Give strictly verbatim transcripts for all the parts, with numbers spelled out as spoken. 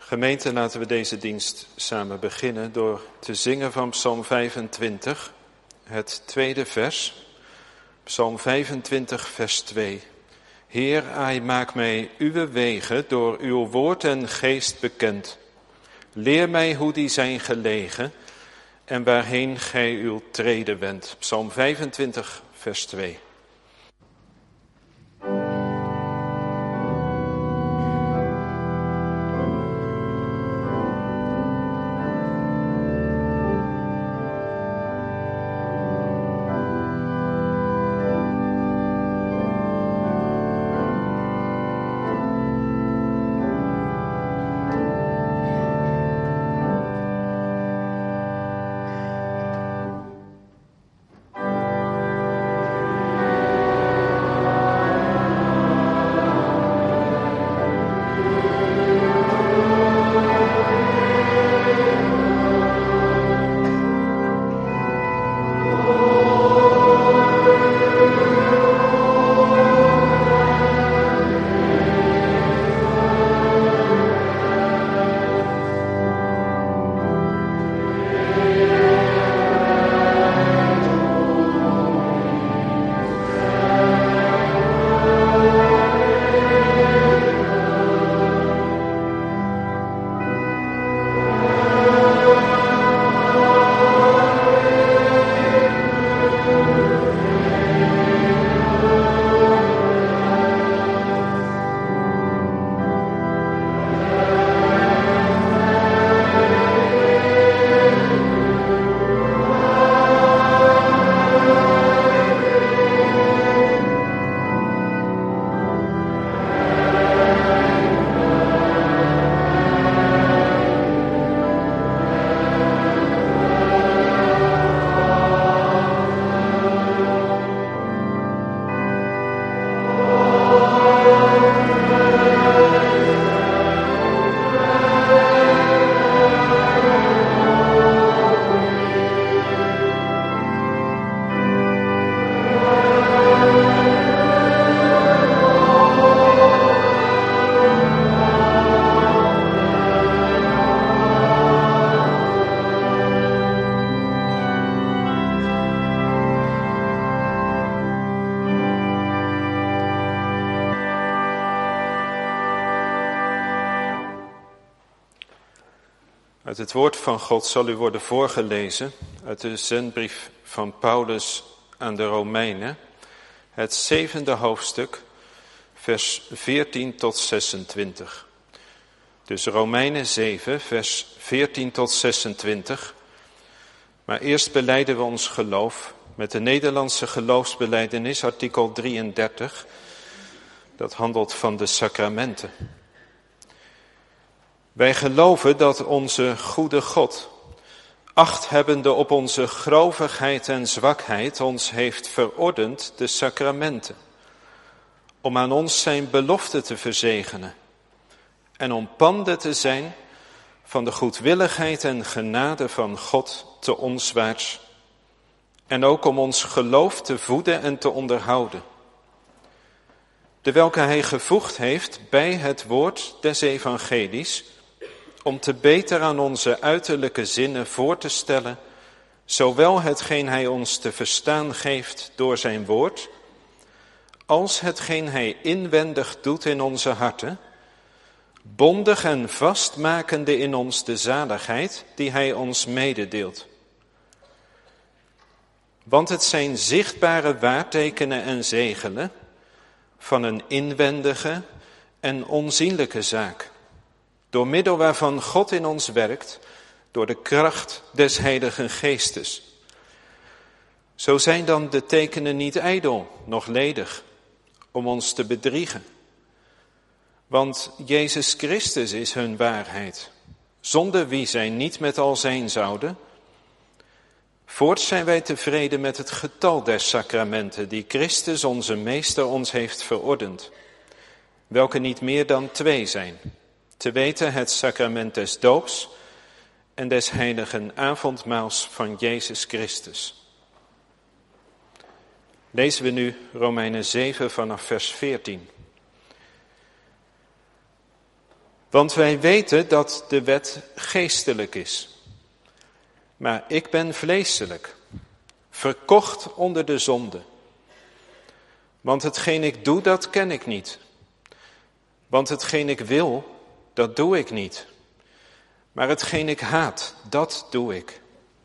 Gemeente, laten we deze dienst samen beginnen door te zingen van Psalm vijfentwintig, het tweede vers. Psalm vijfentwintig, vers twee. Heer, ai, maak mij uw wegen door uw woord en geest bekend. Leer mij hoe die zijn gelegen en waarheen gij uw treden wendt. Psalm vijfentwintig, vers twee. Uit het woord van God zal u worden voorgelezen uit de zendbrief van Paulus aan de Romeinen, het zevende hoofdstuk, vers veertien tot zesentwintig. Dus Romeinen zeven, vers veertien tot zesentwintig. Maar eerst belijden we ons geloof met de Nederlandse geloofsbelijdenis, artikel drieëndertig. Dat handelt van de sacramenten. Wij geloven dat onze goede God, acht hebbende op onze grovigheid en zwakheid, ons heeft verordend de sacramenten, om aan ons zijn belofte te verzegenen en om panden te zijn van de goedwilligheid en genade van God te onswaarts, en ook om ons geloof te voeden en te onderhouden, dewelke hij gevoegd heeft bij het woord des evangelies, om te beter aan onze uiterlijke zinnen voor te stellen, zowel hetgeen hij ons te verstaan geeft door zijn woord, als hetgeen hij inwendig doet in onze harten, bondig en vastmakende in ons de zaligheid die hij ons mededeelt. Want het zijn zichtbare waartekenen en zegelen van een inwendige en onzienlijke zaak, door middel waarvan God in ons werkt, door de kracht des Heiligen Geestes. Zo zijn dan de tekenen niet ijdel, noch ledig, om ons te bedriegen. Want Jezus Christus is hun waarheid, zonder wie zij niet met al zijn zouden. Voorts zijn wij tevreden met het getal der sacramenten, die Christus onze Meester ons heeft verordend, welke niet meer dan twee zijn. Te weten het sacrament des doops en des heiligen avondmaals van Jezus Christus. Lezen we nu Romeinen zeven vanaf vers veertien. Want wij weten dat de wet geestelijk is. Maar ik ben vleeselijk, verkocht onder de zonde. Want hetgeen ik doe, dat ken ik niet. Want hetgeen ik wil, dat doe ik niet. Maar hetgeen ik haat, dat doe ik.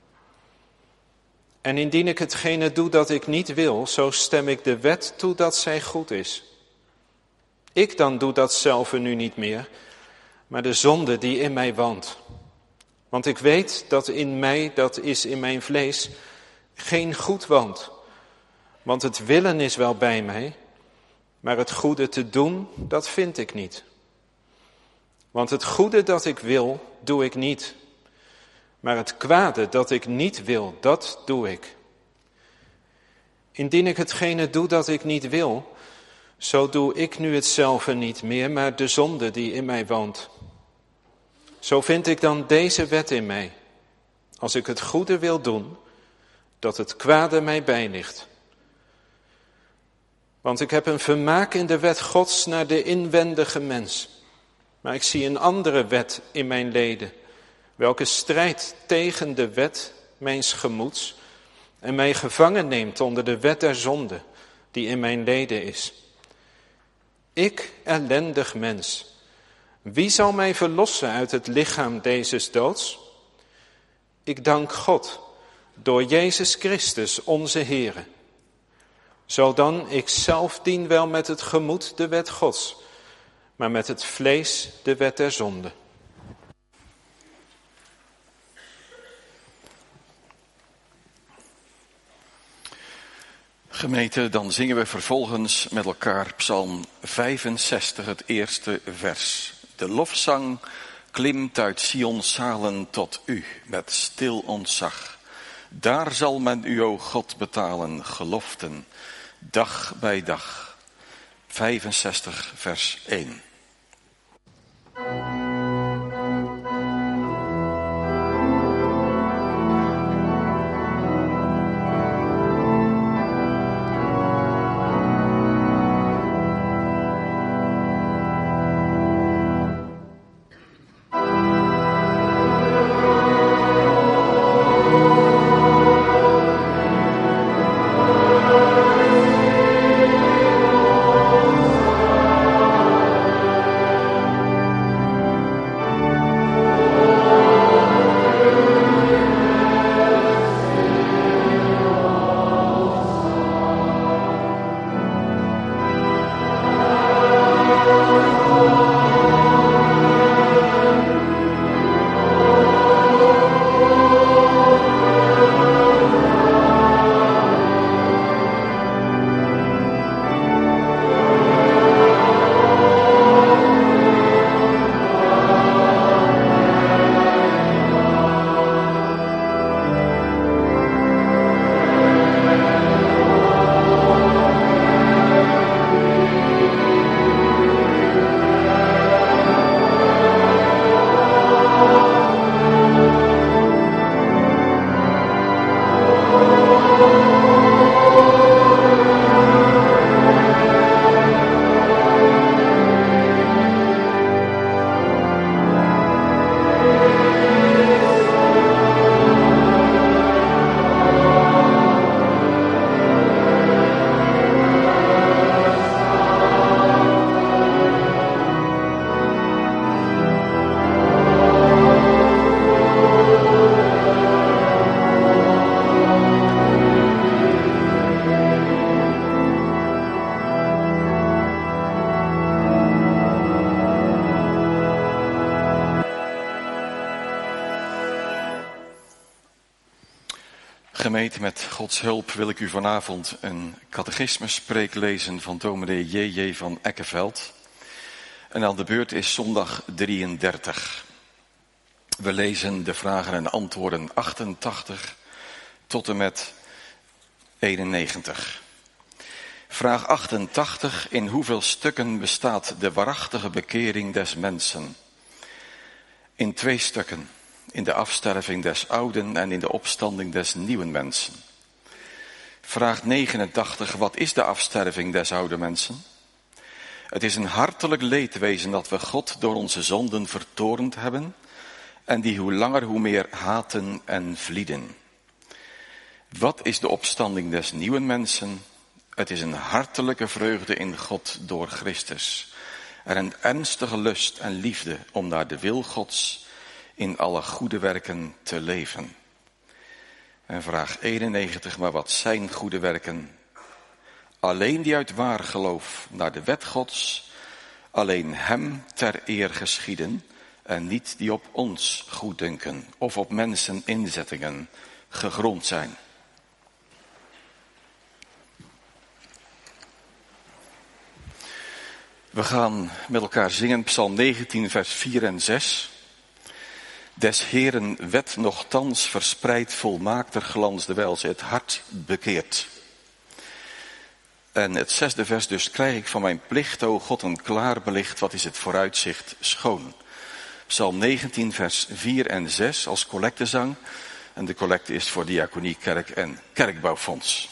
En indien ik hetgene doe dat ik niet wil, zo stem ik de wet toe dat zij goed is. Ik dan doe dat zelf nu niet meer, maar de zonde die in mij woont. Want ik weet dat in mij, dat is in mijn vlees, geen goed woont. Want het willen is wel bij mij, maar het goede te doen, dat vind ik niet. Want het goede dat ik wil, doe ik niet. Maar het kwade dat ik niet wil, dat doe ik. Indien ik hetgene doe dat ik niet wil, zo doe ik nu hetzelfde niet meer, maar de zonde die in mij woont. Zo vind ik dan deze wet in mij. Als ik het goede wil doen, dat het kwade mij bijligt. Want ik heb een vermaak in de wet Gods naar de inwendige mens. Maar ik zie een andere wet in mijn leden, welke strijdt tegen de wet mijns gemoeds en mij gevangen neemt onder de wet der zonde, die in mijn leden is. Ik, ellendig mens, wie zal mij verlossen uit het lichaam dezes doods? Ik dank God, door Jezus Christus onze Heere. Zodan ik zelf dien wel met het gemoed de wet Gods, maar met het vlees de wet der zonde. Gemeente, dan zingen we vervolgens met elkaar Psalm vijfenzestig, het eerste vers. De lofzang klimt uit Sions zalen tot u met stil ontzag. Daar zal men u, o God, betalen geloften, dag bij dag. vijfenzestig, vers één. Gemeente, met Gods hulp wil ik u vanavond een catechismuspreek lezen van dominee J J van Eckeveld. En aan de beurt is zondag drieëndertig. We lezen de vragen en antwoorden achtentachtig tot en met eenennegentig. Vraag achtentachtig. In hoeveel stukken bestaat de waarachtige bekering des mensen? In twee stukken. In de afsterving des ouden en in de opstanding des nieuwe mensen. Vraag negenentachtig. Wat is de afsterving des oude mensen? Het is een hartelijk leedwezen dat we God door onze zonden vertorend hebben en die hoe langer hoe meer haten en vlieden. Wat is de opstanding des nieuwe mensen? Het is een hartelijke vreugde in God door Christus. En een ernstige lust en liefde om naar de wil Gods in alle goede werken te leven. En vraag eenennegentig, maar wat zijn goede werken? Alleen die uit waar geloof naar de wet Gods, alleen hem ter eer geschieden en niet die op ons goeddunken of op mensen inzettingen gegrond zijn. We gaan met elkaar zingen Psalm negentien vers vier en zes. Des Heeren wet nochtans verspreidt volmaakter glans, terwijl ze het hart bekeert. En het zesde vers, dus krijg ik van mijn plicht, o God, een klaar belicht, wat is het vooruitzicht schoon. Psalm negentien vers vier en zes als collectezang. En de collecte is voor Diaconie, Kerk en Kerkbouwfonds.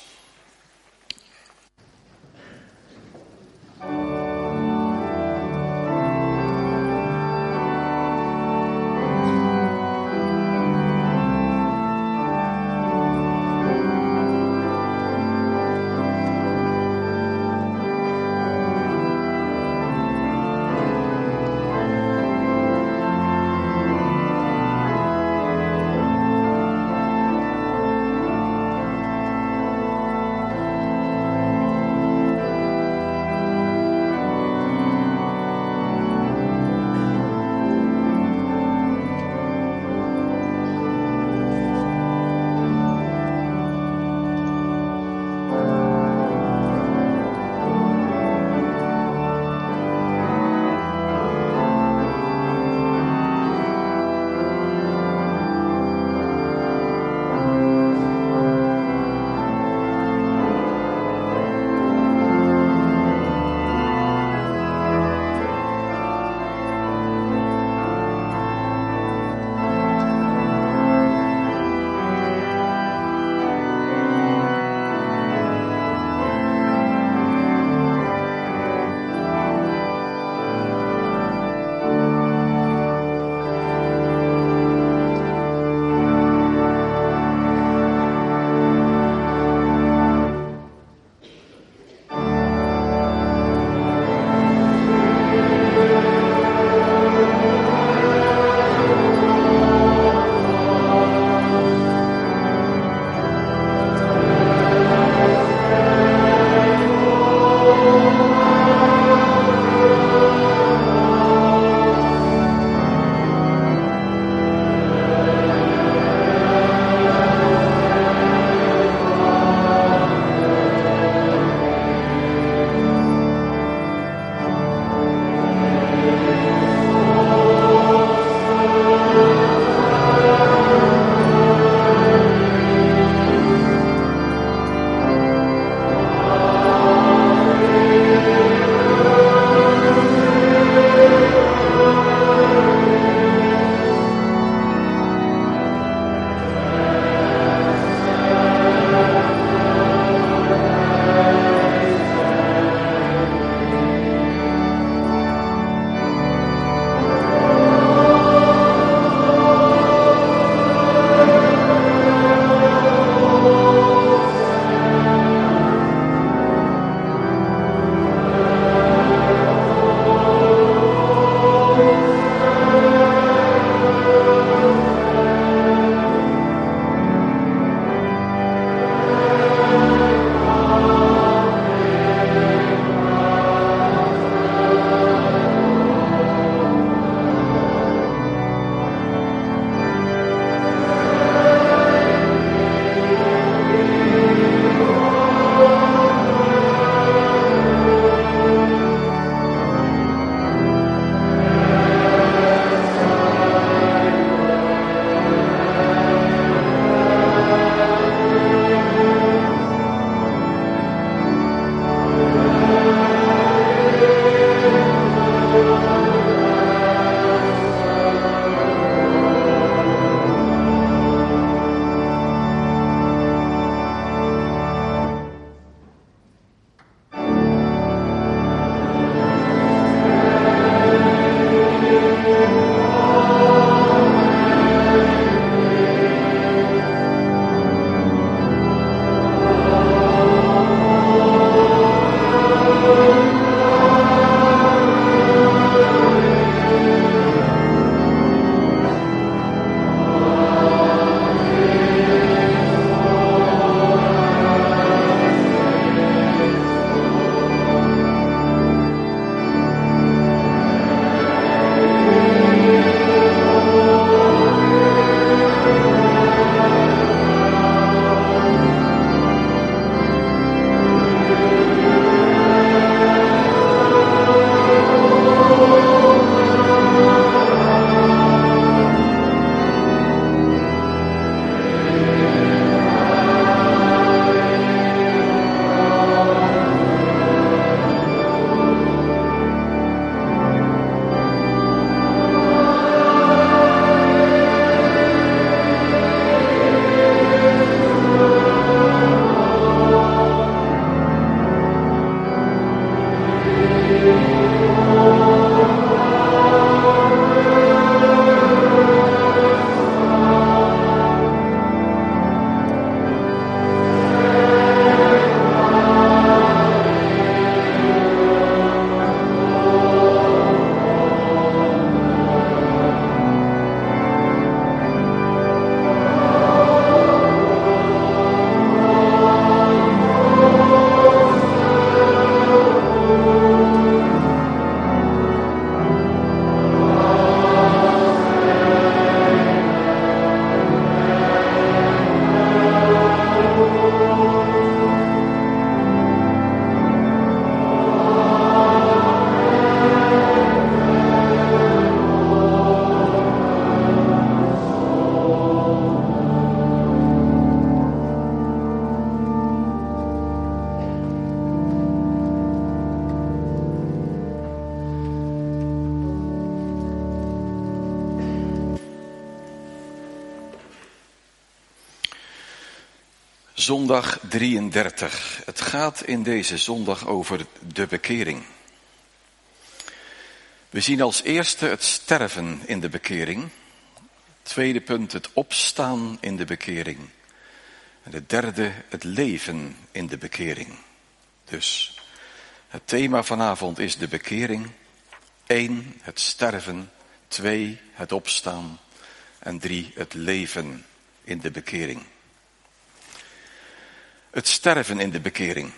Zondag drieëndertig. Het gaat in deze zondag over de bekering. We zien als eerste het sterven in de bekering. Tweede punt het opstaan in de bekering. En het derde het leven in de bekering. Dus het thema vanavond is de bekering. Eén, het sterven. Twee, het opstaan. En drie, het leven in de bekering. Het sterven in de bekering.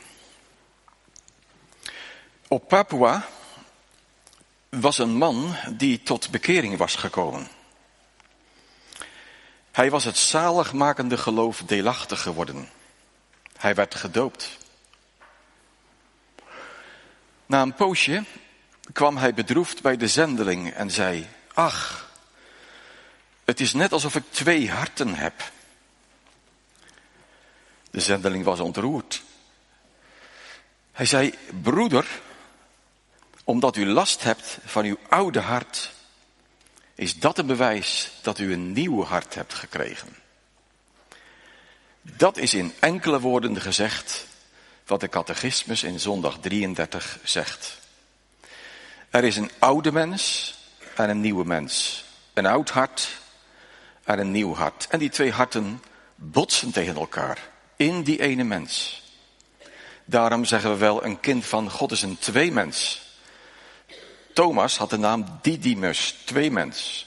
Op Papua was een man die tot bekering was gekomen. Hij was het zaligmakende geloof deelachtig geworden. Hij werd gedoopt. Na een poosje kwam hij bedroefd bij de zendeling en zei: ach, het is net alsof ik twee harten heb. De zendeling was ontroerd. Hij zei: broeder, omdat u last hebt van uw oude hart, is dat een bewijs dat u een nieuw hart hebt gekregen. Dat is in enkele woorden gezegd wat de catechismus in zondag drieëndertig zegt. Er is een oude mens en een nieuwe mens. Een oud hart en een nieuw hart. En die twee harten botsen tegen elkaar in die ene mens. Daarom zeggen we wel, een kind van God is een tweemens. Thomas had de naam Didymus, tweemens.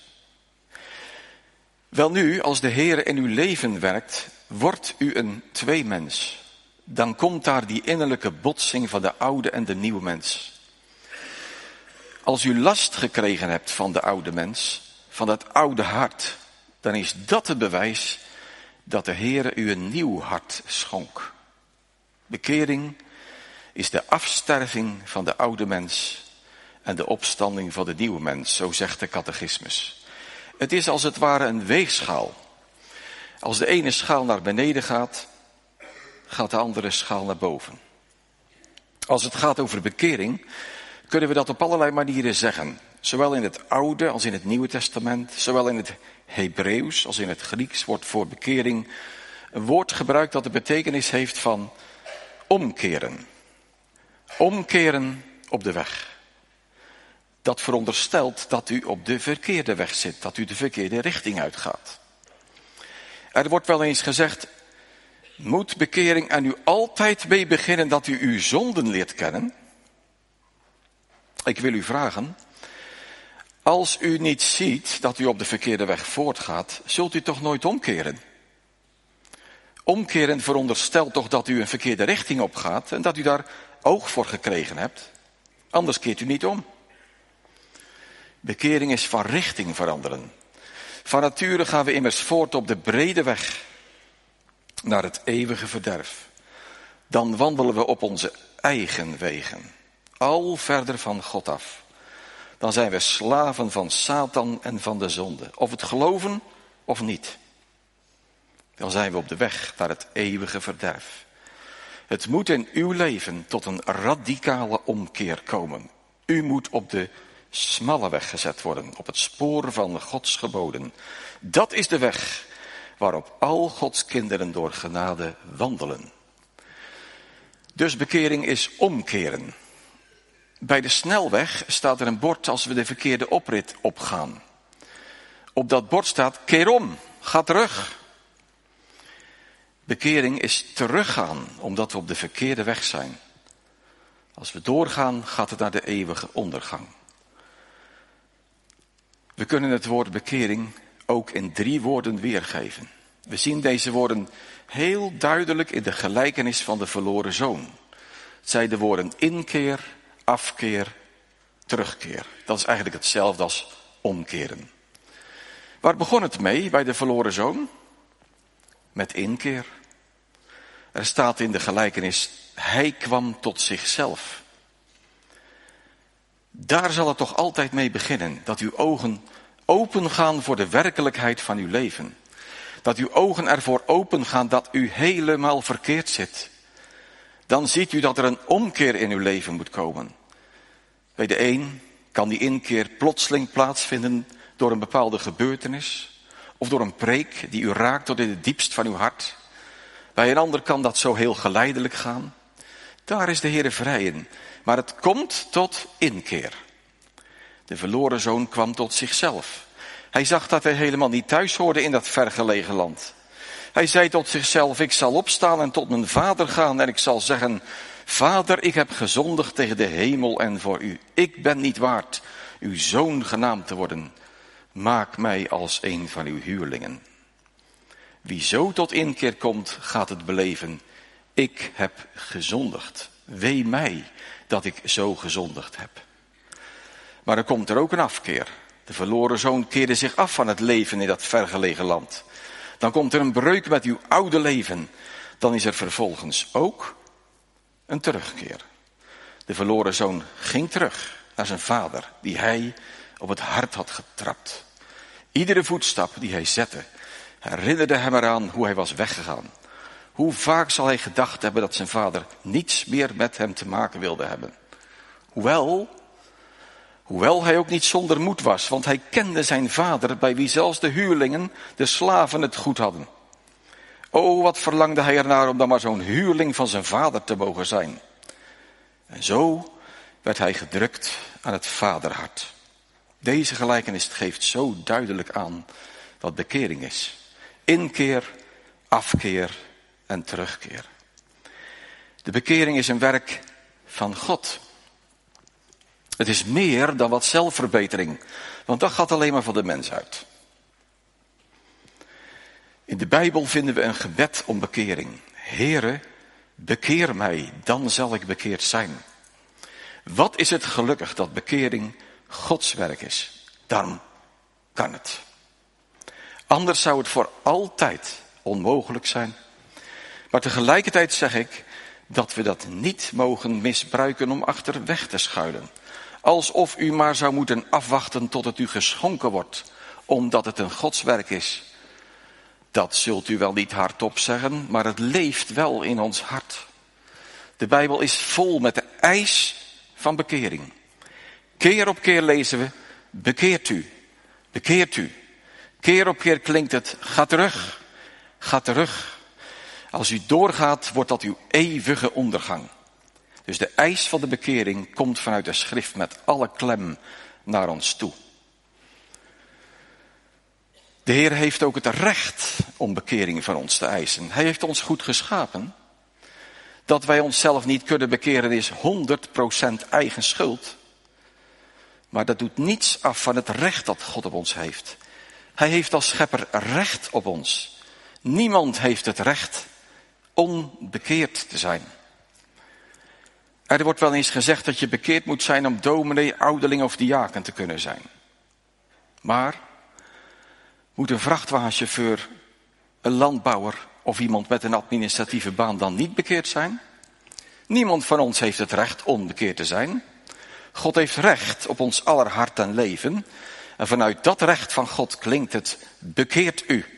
Welnu, als de Heer in uw leven werkt, wordt u een tweemens. Dan komt daar die innerlijke botsing van de oude en de nieuwe mens. Als u last gekregen hebt van de oude mens, van dat oude hart, dan is dat het bewijs dat de Heer u een nieuw hart schonk. Bekering is de afsterving van de oude mens en de opstanding van de nieuwe mens, zo zegt de catechismus. Het is als het ware een weegschaal. Als de ene schaal naar beneden gaat, gaat de andere schaal naar boven. Als het gaat over bekering, kunnen we dat op allerlei manieren zeggen. Zowel in het Oude als in het Nieuwe Testament, zowel in het Hebreeuws als in het Grieks wordt voor bekering een woord gebruikt dat de betekenis heeft van omkeren. Omkeren op de weg. Dat veronderstelt dat u op de verkeerde weg zit, dat u de verkeerde richting uitgaat. Er wordt wel eens gezegd, moet bekering er nu altijd mee beginnen dat u uw zonden leert kennen? Ik wil u vragen, als u niet ziet dat u op de verkeerde weg voortgaat, zult u toch nooit omkeren? Omkeren veronderstelt toch dat u een verkeerde richting opgaat en dat u daar oog voor gekregen hebt. Anders keert u niet om. Bekering is van richting veranderen. Van nature gaan we immers voort op de brede weg naar het eeuwige verderf. Dan wandelen we op onze eigen wegen, al verder van God af. Dan zijn we slaven van Satan en van de zonde. Of het geloven of niet. Dan zijn we op de weg naar het eeuwige verderf. Het moet in uw leven tot een radicale omkeer komen. U moet op de smalle weg gezet worden, op het spoor van Gods geboden. Dat is de weg waarop al Gods kinderen door genade wandelen. Dus bekering is omkeren. Bij de snelweg staat er een bord als we de verkeerde oprit opgaan. Op dat bord staat, keer om, ga terug. Bekering is teruggaan, omdat we op de verkeerde weg zijn. Als we doorgaan, gaat het naar de eeuwige ondergang. We kunnen het woord bekering ook in drie woorden weergeven. We zien deze woorden heel duidelijk in de gelijkenis van de verloren zoon. Het zijn de woorden inkeer, afkeer, terugkeer. Dat is eigenlijk hetzelfde als omkeren. Waar begon het mee bij de verloren zoon? Met inkeer. Er staat in de gelijkenis, hij kwam tot zichzelf. Daar zal het toch altijd mee beginnen, dat uw ogen open gaan voor de werkelijkheid van uw leven. Dat uw ogen ervoor open gaan dat u helemaal verkeerd zit. Dan ziet u dat er een omkeer in uw leven moet komen. Bij de een kan die inkeer plotseling plaatsvinden door een bepaalde gebeurtenis of door een preek die u raakt tot in het diepst van uw hart. Bij een ander kan dat zo heel geleidelijk gaan. Daar is de Heer vrij in. Maar het komt tot inkeer. De verloren zoon kwam tot zichzelf. Hij zag dat hij helemaal niet thuis hoorde in dat vergelegen land. Hij zei tot zichzelf, ik zal opstaan en tot mijn vader gaan en ik zal zeggen, Vader, ik heb gezondigd tegen de hemel en voor u. Ik ben niet waard uw zoon genaamd te worden. Maak mij als een van uw huurlingen. Wie zo tot inkeer komt, gaat het beleven. Ik heb gezondigd. Wee mij dat ik zo gezondigd heb. Maar er komt er ook een afkeer. De verloren zoon keerde zich af van het leven in dat vergelegen land. Dan komt er een breuk met uw oude leven. Dan is er vervolgens ook een terugkeer. De verloren zoon ging terug naar zijn vader, die hij op het hart had getrapt. Iedere voetstap die hij zette, herinnerde hem eraan hoe hij was weggegaan. Hoe vaak zal hij gedacht hebben dat zijn vader niets meer met hem te maken wilde hebben. Hoewel, hoewel hij ook niet zonder moed was, want hij kende zijn vader, bij wie zelfs de huurlingen, de slaven, het goed hadden. O, wat verlangde hij ernaar om dan maar zo'n huurling van zijn vader te mogen zijn. En zo werd hij gedrukt aan het vaderhart. Deze gelijkenis geeft zo duidelijk aan wat bekering is. Inkeer, afkeer en terugkeer. De bekering is een werk van God. Het is meer dan wat zelfverbetering, want dat gaat alleen maar van de mens uit. In de Bijbel vinden we een gebed om bekering. Heere, bekeer mij, dan zal ik bekeerd zijn. Wat is het gelukkig dat bekering Gods werk is. Dan kan het. Anders zou het voor altijd onmogelijk zijn. Maar tegelijkertijd zeg ik dat we dat niet mogen misbruiken om achterweg te schuilen. Alsof u maar zou moeten afwachten tot het u geschonken wordt, omdat het een Godswerk is. Dat zult u wel niet hardop zeggen, maar het leeft wel in ons hart. De Bijbel is vol met de eis van bekering. Keer op keer lezen we, bekeert u, bekeert u. Keer op keer klinkt het, ga terug, ga terug. Als u doorgaat, wordt dat uw eeuwige ondergang. Dus de eis van de bekering komt vanuit de schrift met alle klem naar ons toe. De Heer heeft ook het recht om bekering van ons te eisen. Hij heeft ons goed geschapen. Dat wij onszelf niet kunnen bekeren is honderd procent eigen schuld. Maar dat doet niets af van het recht dat God op ons heeft. Hij heeft als schepper recht op ons. Niemand heeft het recht onbekeerd te zijn. Er wordt wel eens gezegd dat je bekeerd moet zijn om dominee, ouderling of diaken te kunnen zijn. Maar moet een vrachtwagenchauffeur, een landbouwer of iemand met een administratieve baan dan niet bekeerd zijn? Niemand van ons heeft het recht onbekeerd te zijn. God heeft recht op ons aller hart en leven. En vanuit dat recht van God klinkt het, bekeert u.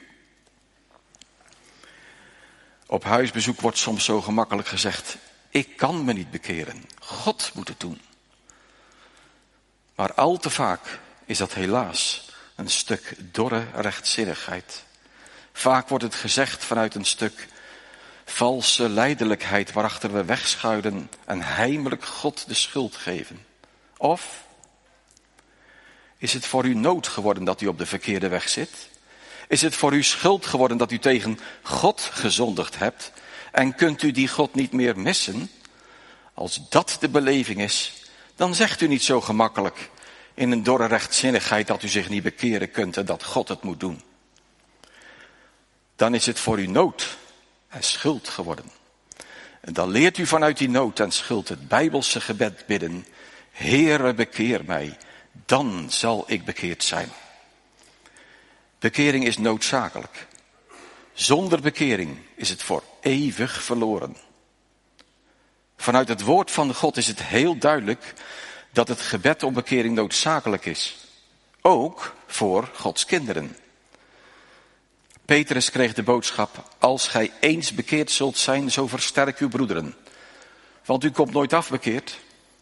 Op huisbezoek wordt soms zo gemakkelijk gezegd, ik kan me niet bekeren. God moet het doen. Maar al te vaak is dat helaas een stuk dorre rechtzinnigheid. Vaak wordt het gezegd vanuit een stuk valse lijdelijkheid waarachter we wegschuilen en heimelijk God de schuld geven. Of is het voor u nood geworden dat u op de verkeerde weg zit? Is het voor u schuld geworden dat u tegen God gezondigd hebt en kunt u die God niet meer missen? Als dat de beleving is, dan zegt u niet zo gemakkelijk in een dorre rechtzinnigheid dat u zich niet bekeren kunt en dat God het moet doen. Dan is het voor u nood en schuld geworden. En dan leert u vanuit die nood en schuld het Bijbelse gebed bidden. Heere, bekeer mij, dan zal ik bekeerd zijn. Bekering is noodzakelijk. Zonder bekering is het voor eeuwig verloren. Vanuit het woord van God is het heel duidelijk dat het gebed om bekering noodzakelijk is. Ook voor Gods kinderen. Petrus kreeg de boodschap, als gij eens bekeerd zult zijn, zo versterk uw broederen. Want u komt nooit afbekeerd.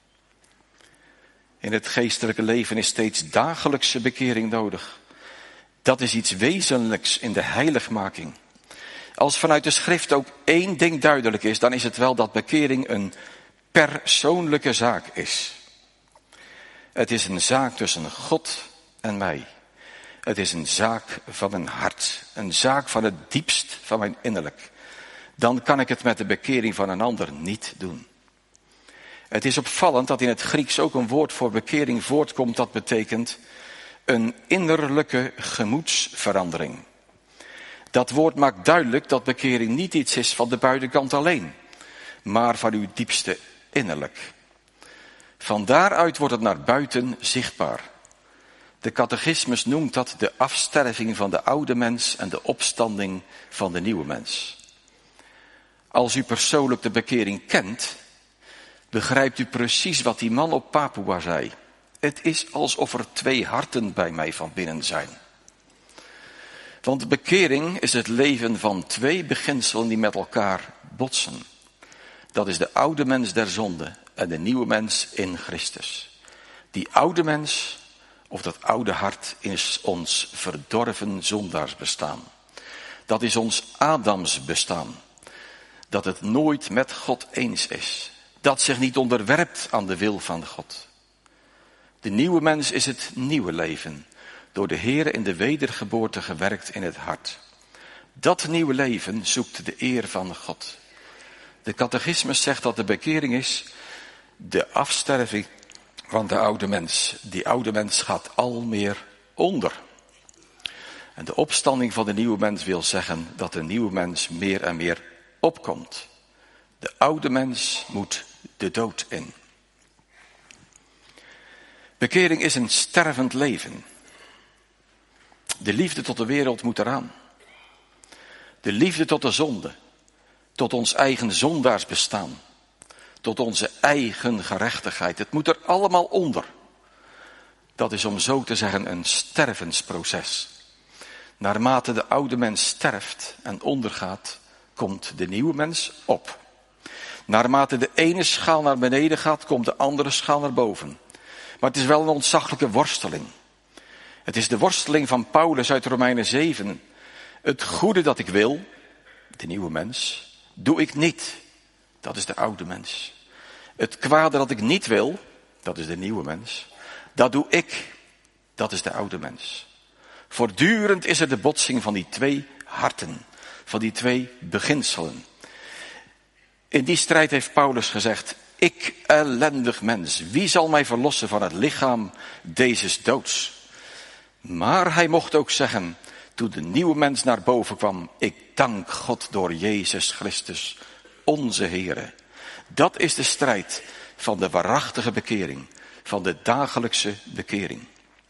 In het geestelijke leven is steeds dagelijkse bekering nodig. Dat is iets wezenlijks in de heiligmaking. Als vanuit de schrift ook één ding duidelijk is, dan is het wel dat bekering een persoonlijke zaak is. Het is een zaak tussen God en mij. Het is een zaak van mijn hart. Een zaak van het diepst van mijn innerlijk. Dan kan ik het met de bekering van een ander niet doen. Het is opvallend dat in het Grieks ook een woord voor bekering voortkomt dat betekent een innerlijke gemoedsverandering. Dat woord maakt duidelijk dat bekering niet iets is van de buitenkant alleen, maar van uw diepste innerlijk. Van daaruit wordt het naar buiten zichtbaar. De catechismus noemt dat de afsterving van de oude mens en de opstanding van de nieuwe mens. Als u persoonlijk de bekering kent, begrijpt u precies wat die man op Papua zei. Het is alsof er twee harten bij mij van binnen zijn. Want bekering is het leven van twee beginselen die met elkaar botsen. Dat is de oude mens der zonde en de nieuwe mens in Christus. Die oude mens, of dat oude hart, is ons verdorven zondaarsbestaan. Dat is ons Adamsbestaan. Dat het nooit met God eens is. Dat zich niet onderwerpt aan de wil van God. De nieuwe mens is het nieuwe leven. Door de Heere in de wedergeboorte gewerkt in het hart. Dat nieuwe leven zoekt de eer van God. De catechismus zegt dat de bekering is de afsterving van de oude mens. Die oude mens gaat al meer onder. En de opstanding van de nieuwe mens wil zeggen dat de nieuwe mens meer en meer opkomt. De oude mens moet de dood in. Bekering is een stervend leven. De liefde tot de wereld moet eraan. De liefde tot de zonde. Tot ons eigen zondaarsbestaan. Tot onze eigen gerechtigheid. Het moet er allemaal onder. Dat is om zo te zeggen een stervensproces. Naarmate de oude mens sterft en ondergaat, komt de nieuwe mens op. Naarmate de ene schaal naar beneden gaat, komt de andere schaal naar boven. Maar het is wel een ontzaglijke worsteling. Het is de worsteling van Paulus uit Romeinen zeven. Het goede dat ik wil, de nieuwe mens, doe ik niet. Dat is de oude mens. Het kwade dat ik niet wil, dat is de nieuwe mens. Dat doe ik, dat is de oude mens. Voortdurend is er de botsing van die twee harten, van die twee beginselen. In die strijd heeft Paulus gezegd, ik ellendig mens, wie zal mij verlossen van het lichaam dezes doods? Maar hij mocht ook zeggen, toen de nieuwe mens naar boven kwam, ik dank God door Jezus Christus, onze Heere. Dat is de strijd van de waarachtige bekering, van de dagelijkse bekering.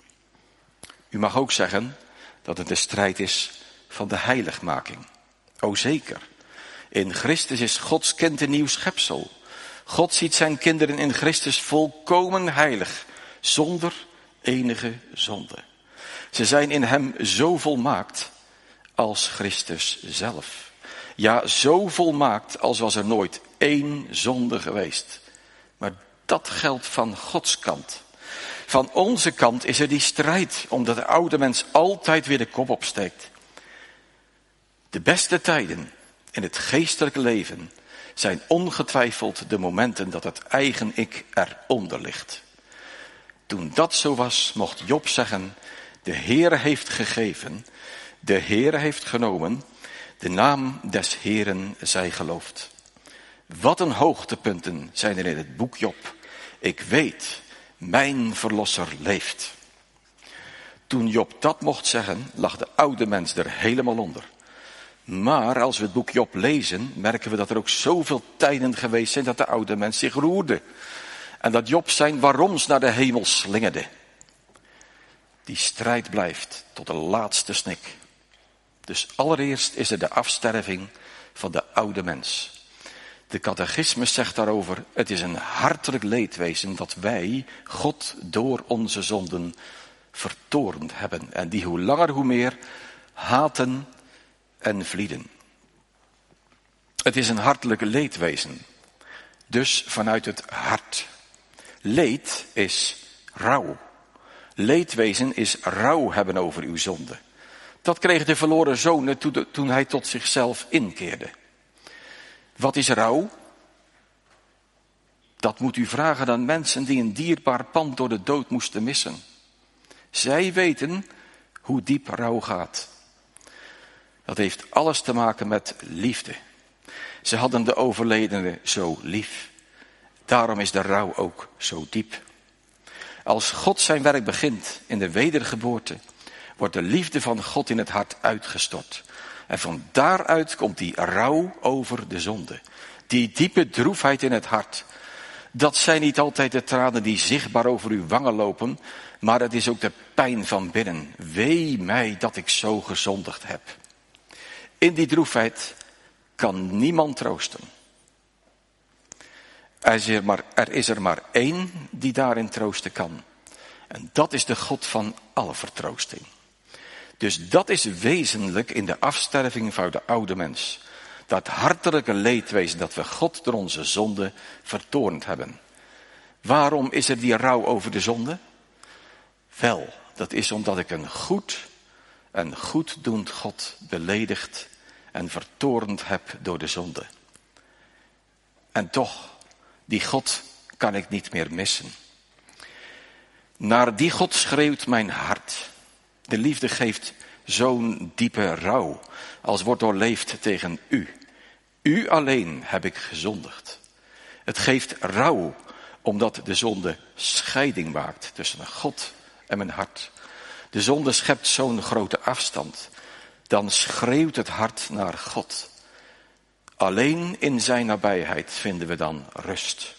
U mag ook zeggen dat het de strijd is van de heiligmaking. O zeker, in Christus is Gods kind een nieuw schepsel. God ziet zijn kinderen in Christus volkomen heilig, zonder enige zonde. Ze zijn in hem zo volmaakt als Christus zelf. Ja, zo volmaakt als was er nooit één zonde geweest. Maar dat geldt van Gods kant. Van onze kant is er die strijd, omdat de oude mens altijd weer de kop opsteekt. De beste tijden in het geestelijke leven zijn ongetwijfeld de momenten dat het eigen ik eronder ligt. Toen dat zo was, mocht Job zeggen, de Heere heeft gegeven, de Heere heeft genomen, de naam des Heeren zij geloofd. Wat een hoogtepunten zijn er in het boek Job. Ik weet, mijn verlosser leeft. Toen Job dat mocht zeggen, lag de oude mens er helemaal onder. Maar als we het boek Job lezen, merken we dat er ook zoveel tijden geweest zijn dat de oude mens zich roerde. En dat Job zijn waaroms naar de hemel slingerde. Die strijd blijft tot de laatste snik. Dus allereerst is er de afsterving van de oude mens. De catechismus zegt daarover, het is een hartelijk leedwezen dat wij God door onze zonden vertorend hebben. En die hoe langer hoe meer haten en vlieden. Het is een hartelijk leedwezen. Dus vanuit het hart. Leed is rouw. Leedwezen is rouw hebben over uw zonde. Dat kreeg de verloren zoon toen hij tot zichzelf inkeerde. Wat is rouw? Dat moet u vragen aan mensen die een dierbaar pand door de dood moesten missen. Zij weten hoe diep rouw gaat. Dat heeft alles te maken met liefde. Ze hadden de overledene zo lief. Daarom is de rouw ook zo diep. Als God zijn werk begint in de wedergeboorte, wordt de liefde van God in het hart uitgestort. En van daaruit komt die rouw over de zonde. Die diepe droefheid in het hart. Dat zijn niet altijd de tranen die zichtbaar over uw wangen lopen, maar het is ook de pijn van binnen. Wee mij dat ik zo gezondigd heb. In die droefheid kan niemand troosten. Er is er maar, er is er maar één die daarin troosten kan. En dat is de God van alle vertroosting. Dus dat is wezenlijk in de afsterving van de oude mens. Dat hartelijke leedwezen dat we God door onze zonde vertoornd hebben. Waarom is er die rouw over de zonde? Wel, dat is omdat ik een goed en goeddoend God beledigd en vertoornd heb door de zonde. En toch, die God kan ik niet meer missen. Naar die God schreeuwt mijn hart. De liefde geeft zo'n diepe rouw als wordt doorleefd tegen u. U alleen heb ik gezondigd. Het geeft rouw omdat de zonde scheiding maakt tussen God en mijn hart. De zonde schept zo'n grote afstand. Dan schreeuwt het hart naar God. Alleen in zijn nabijheid vinden we dan rust.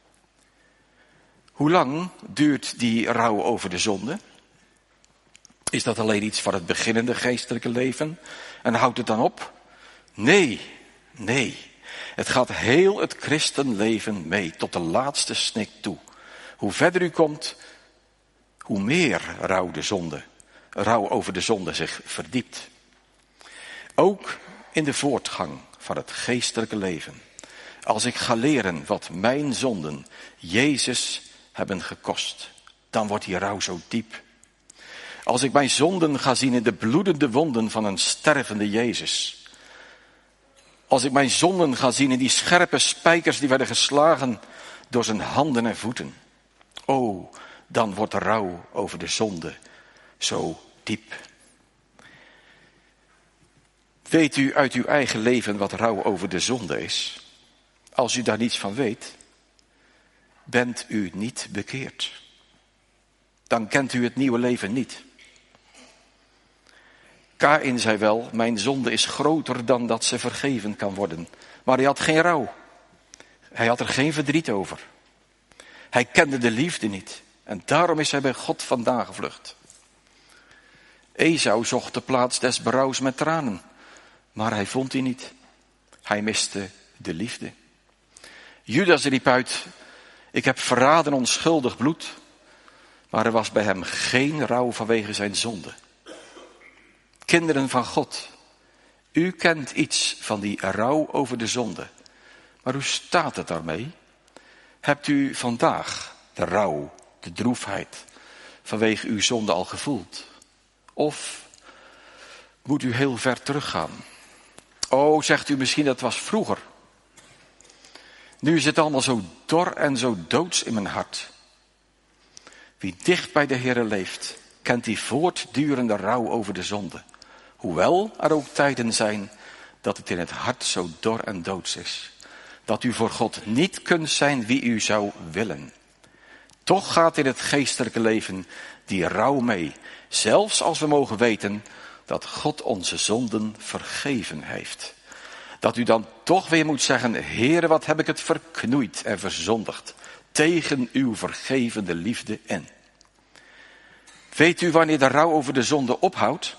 Hoe lang duurt die rouw over de zonde? Is dat alleen iets van het beginnende geestelijke leven? En houdt het dan op? Nee, nee. Het gaat heel het christenleven mee, tot de laatste snik toe. Hoe verder u komt, hoe meer rouw de zonde, rouw over de zonde zich verdiept. Ook in de voortgang van het geestelijke leven. Als ik ga leren wat mijn zonden Jezus hebben gekost, dan wordt die rouw zo diep. Als ik mijn zonden ga zien in de bloedende wonden van een stervende Jezus. Als ik mijn zonden ga zien in die scherpe spijkers die werden geslagen door zijn handen en voeten. Oh, dan wordt de rouw over de zonde zo diep. Weet u uit uw eigen leven wat rouw over de zonde is? Als u daar niets van weet, bent u niet bekeerd. Dan kent u het nieuwe leven niet. Kaïn zei wel, mijn zonde is groter dan dat ze vergeven kan worden. Maar hij had geen rouw. Hij had er geen verdriet over. Hij kende de liefde niet. En daarom is hij bij God vandaan gevlucht. Esau zocht de plaats des berouws met tranen. Maar hij vond die niet. Hij miste de liefde. Judas riep uit, ik heb verraden onschuldig bloed. Maar er was bij hem geen rouw vanwege zijn zonde. Kinderen van God, u kent iets van die rouw over de zonde. Maar hoe staat het daarmee? Hebt u vandaag de rouw, de droefheid vanwege uw zonde al gevoeld? Of moet u heel ver teruggaan? Oh, zegt u misschien, dat was vroeger. Nu is het allemaal zo dor en zo doods in mijn hart. Wie dicht bij de Heere leeft, kent die voortdurende rouw over de zonde. Hoewel er ook tijden zijn dat het in het hart zo dor en doods is. Dat u voor God niet kunt zijn wie u zou willen. Toch gaat in het geestelijke leven die rouw mee. Zelfs als we mogen weten dat God onze zonden vergeven heeft. Dat u dan toch weer moet zeggen, Heere, wat heb ik het verknoeid en verzondigd. Tegen uw vergevende liefde in. Weet u wanneer de rouw over de zonde ophoudt?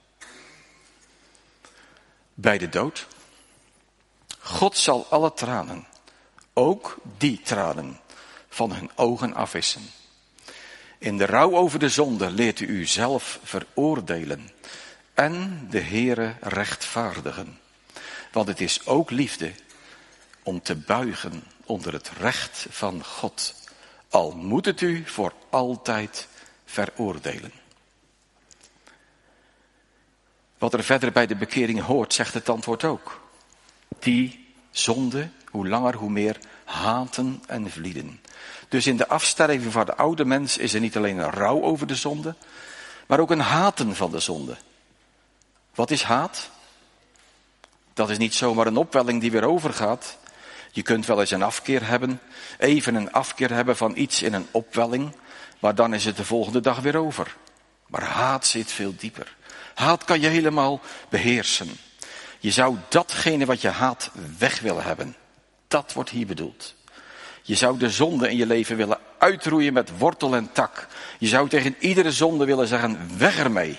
Bij de dood. God zal alle tranen, ook die tranen, van hun ogen afwissen. In de rouw over de zonde leert u uzelf veroordelen en de Heere rechtvaardigen. Want het is ook liefde om te buigen onder het recht van God. Al moet het u voor altijd veroordelen. Wat er verder bij de bekering hoort, zegt het antwoord ook. Die zonde, hoe langer hoe meer, haten en vlieden. Dus in de afsterving van de oude mens is er niet alleen een rouw over de zonde, maar ook een haten van de zonde. Wat is haat? Dat is niet zomaar een opwelling die weer overgaat. Je kunt wel eens een afkeer hebben, even een afkeer hebben van iets in een opwelling, maar dan is het de volgende dag weer over. Maar haat zit veel dieper. Haat kan je helemaal beheersen. Je zou datgene wat je haat weg willen hebben. Dat wordt hier bedoeld. Je zou de zonde in je leven willen uitroeien met wortel en tak. Je zou tegen iedere zonde willen zeggen, weg ermee.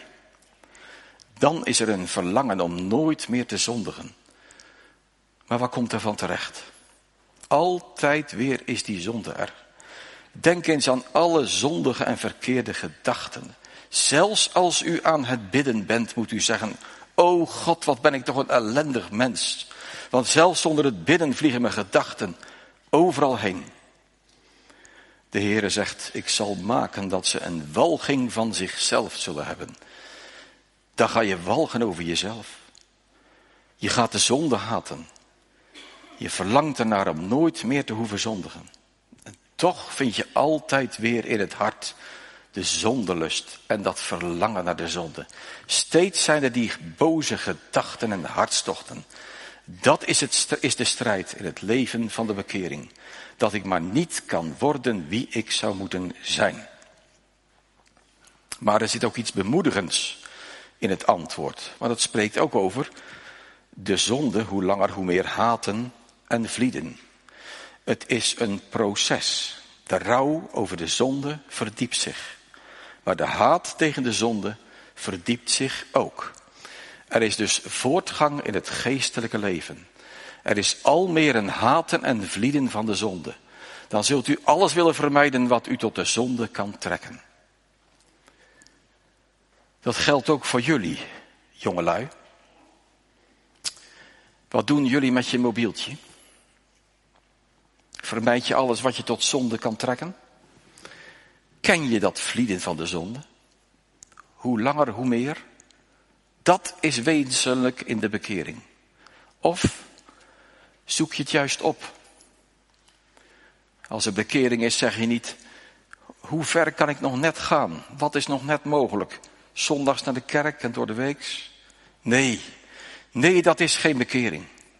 Dan is er een verlangen om nooit meer te zondigen. Maar wat komt er van terecht? Altijd weer is die zonde er. Denk eens aan alle zondige en verkeerde gedachten. Zelfs als u aan het bidden bent, moet u zeggen, o God, wat ben ik toch een ellendig mens. Want zelfs zonder het bidden vliegen mijn gedachten overal heen. De Heere zegt, ik zal maken dat ze een walging van zichzelf zullen hebben. Dan ga je walgen over jezelf. Je gaat de zonde haten. Je verlangt ernaar om nooit meer te hoeven zondigen. En toch vind je altijd weer in het hart de zondelust en dat verlangen naar de zonde. Steeds zijn er die boze gedachten en hartstochten. Dat is, het, is de strijd in het leven van de bekering. Dat ik maar niet kan worden wie ik zou moeten zijn. Maar er zit ook iets bemoedigends in het antwoord. Want het spreekt ook over de zonde, hoe langer hoe meer haten en vlieden. Het is een proces. De rouw over de zonde verdiept zich. Maar de haat tegen de zonde verdiept zich ook. Er is dus voortgang in het geestelijke leven. Er is al meer een haten en vlieden van de zonde. Dan zult u alles willen vermijden wat u tot de zonde kan trekken. Dat geldt ook voor jullie, jongelui. Wat doen jullie met je mobieltje? Vermijd je alles wat je tot zonde kan trekken? Ken je dat vlieden van de zonde? Hoe langer, hoe meer? Dat is wezenlijk in de bekering. Of zoek je het juist op? Als er bekering is, zeg je niet, hoe ver kan ik nog net gaan? Wat is nog net mogelijk? Zondags naar de kerk en door de weeks? Nee, nee, dat is geen bekering.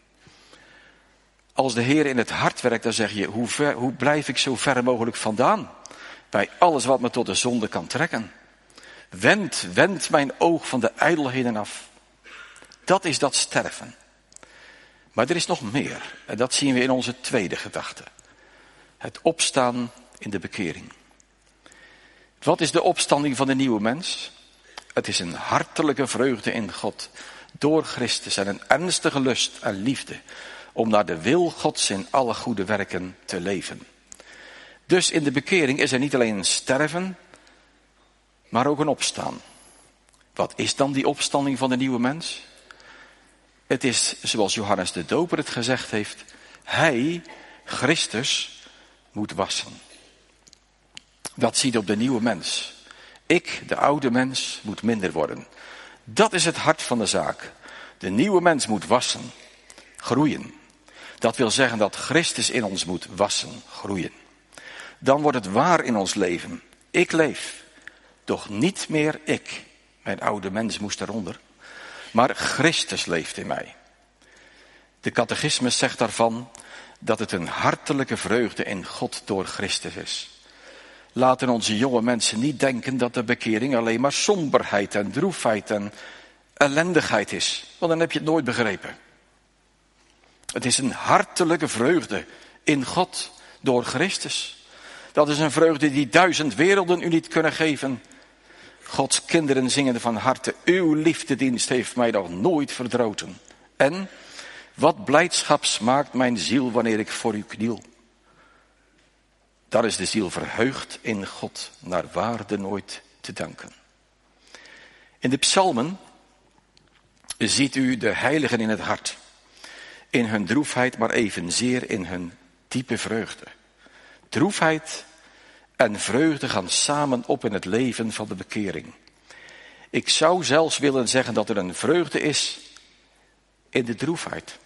Als de Heer in het hart werkt, dan zeg je, hoe, ver, hoe blijf ik zo ver mogelijk vandaan? Bij alles wat me tot de zonde kan trekken. Wend, wend mijn oog van de ijdelheden af. Dat is dat sterven. Maar er is nog meer. En dat zien we in onze tweede gedachte. Het opstaan in de bekering. Wat is de opstanding van de nieuwe mens? Het is een hartelijke vreugde in God. Door Christus en een ernstige lust en liefde. Om naar de wil Gods in alle goede werken te leven. Dus in de bekering is er niet alleen een sterven, maar ook een opstaan. Wat is dan die opstanding van de nieuwe mens? Het is, zoals Johannes de Doper het gezegd heeft, hij, Christus, moet wassen. Dat ziet op de nieuwe mens. Ik, de oude mens, moet minder worden. Dat is het hart van de zaak. De nieuwe mens moet wassen, groeien. Dat wil zeggen dat Christus in ons moet wassen, groeien. Dan wordt het waar in ons leven. Ik leef, doch niet meer ik. Mijn oude mens moest eronder. Maar Christus leeft in mij. De catechismus zegt daarvan dat het een hartelijke vreugde in God door Christus is. Laten onze jonge mensen niet denken dat de bekering alleen maar somberheid en droefheid en ellendigheid is. Want dan heb je het nooit begrepen. Het is een hartelijke vreugde in God door Christus. Dat is een vreugde die duizend werelden u niet kunnen geven. Gods kinderen zingen van harte, uw liefdedienst heeft mij nog nooit verdroten. En wat blijdschap smaakt mijn ziel wanneer ik voor u kniel. Daar is de ziel verheugd in God, naar waarde nooit te danken. In de psalmen ziet u de heiligen in het hart. In hun droefheid, maar evenzeer in hun diepe vreugde. Droefheid en vreugde gaan samen op in het leven van de bekering. Ik zou zelfs willen zeggen dat er een vreugde is in de droefheid.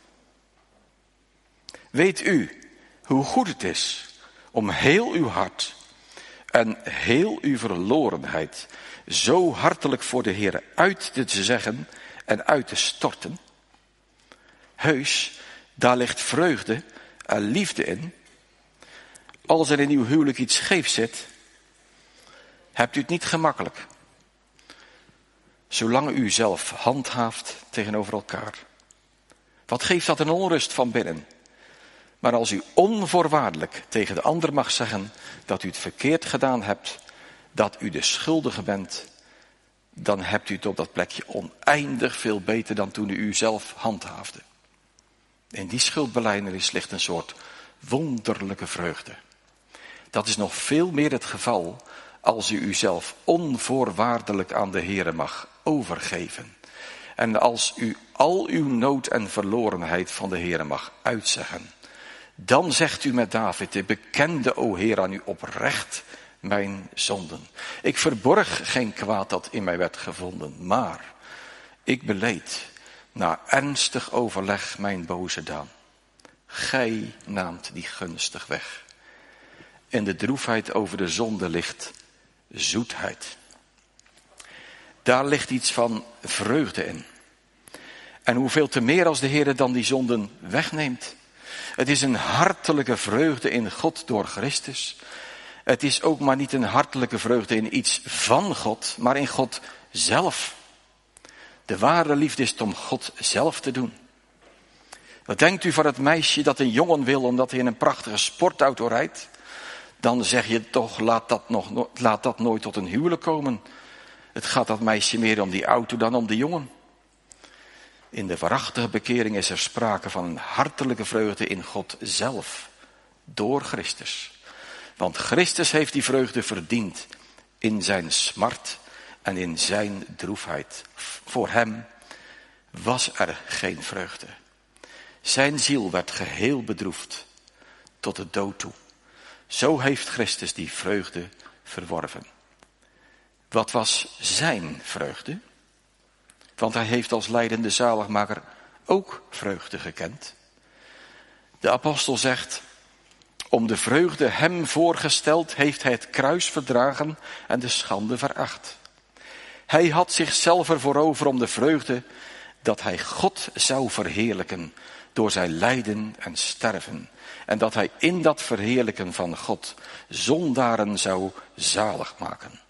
Weet u hoe goed het is om heel uw hart en heel uw verlorenheid zo hartelijk voor de Heer uit te zeggen en uit te storten? Heus, daar ligt vreugde en liefde in. Als er in uw huwelijk iets scheef zit, hebt u het niet gemakkelijk. Zolang u zelf handhaaft tegenover elkaar. Wat geeft dat een onrust van binnen? Maar als u onvoorwaardelijk tegen de ander mag zeggen dat u het verkeerd gedaan hebt, dat u de schuldige bent, dan hebt u het op dat plekje oneindig veel beter dan toen u uzelf handhaafde. In die schuldbelijdenis ligt een soort wonderlijke vreugde. Dat is nog veel meer het geval als u uzelf onvoorwaardelijk aan de Heere mag overgeven. En als u al uw nood en verlorenheid van de Heere mag uitzeggen. Dan zegt u met David, ik bekende, o Heer, aan u oprecht mijn zonden. Ik verborg geen kwaad dat in mij werd gevonden, maar ik beleed na ernstig overleg mijn boze daan. Gij naamt die gunstig weg. In de droefheid over de zonde ligt zoetheid. Daar ligt iets van vreugde in. En hoeveel te meer als de Heer dan die zonden wegneemt. Het is een hartelijke vreugde in God door Christus. Het is ook maar niet een hartelijke vreugde in iets van God, maar in God zelf. De ware liefde is het om God zelf te doen. Wat denkt u van het meisje dat een jongen wil omdat hij in een prachtige sportauto rijdt? Dan zeg je toch, laat dat, nog, laat dat nooit tot een huwelijk komen. Het gaat dat meisje meer om die auto dan om de jongen. In de waarachtige bekering is er sprake van een hartelijke vreugde in God zelf. Door Christus. Want Christus heeft die vreugde verdiend in zijn smart en in zijn droefheid. Voor hem was er geen vreugde. Zijn ziel werd geheel bedroefd tot de dood toe. Zo heeft Christus die vreugde verworven. Wat was zijn vreugde? Want hij heeft als lijdende zaligmaker ook vreugde gekend. De apostel zegt, om de vreugde hem voorgesteld heeft hij het kruis verdragen en de schande veracht. Hij had zichzelf ervoor over om de vreugde dat hij God zou verheerlijken door zijn lijden en sterven. En dat hij in dat verheerlijken van God zondaren zou zalig maken.